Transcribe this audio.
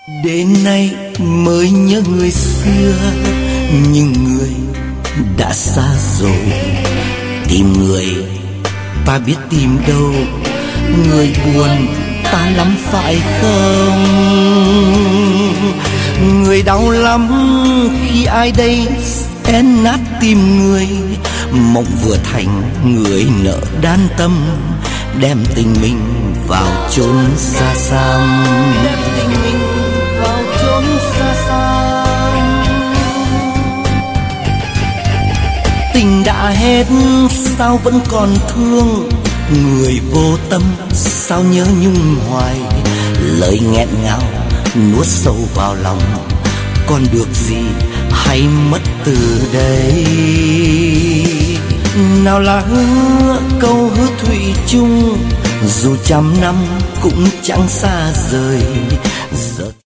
Đến nay mới nhớ người xưa, nhưng người đã xa rồi. Tìm người ta biết tìm đâu, người buồn ta lắm phải không? Người đau lắm khi ai đây xé nát tim người. Mộng vừa thành người nợ đan tâm, đem tình mình vào chốn xa xăm. Đem tình mình vào chốn xa xăm. Tình đã hết sao vẫn còn thương, người vô tâm sao nhớ nhung hoài. Lời nghẹn ngào nuốt sâu vào lòng, còn được gì hay mất từ đây. Nào là hứa câu hứa thủy chung, dù trăm năm cũng chẳng xa rời. Giờ